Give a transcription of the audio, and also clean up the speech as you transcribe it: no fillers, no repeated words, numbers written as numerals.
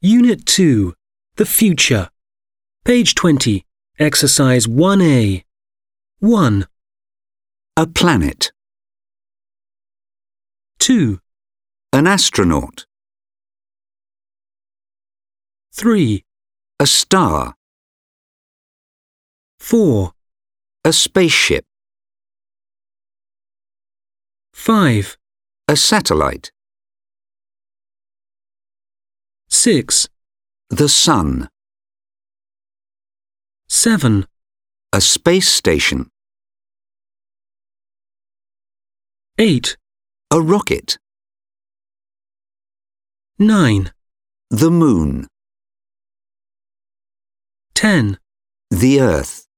Unit 2. The Future. Page 20. Exercise 1A. 1, A planet. 2, An astronaut. 3, A star. 4, A spaceship. 5, A satellite. 6, The sun. 7, A space station. 8, A rocket. 9, The moon. 10. The earth.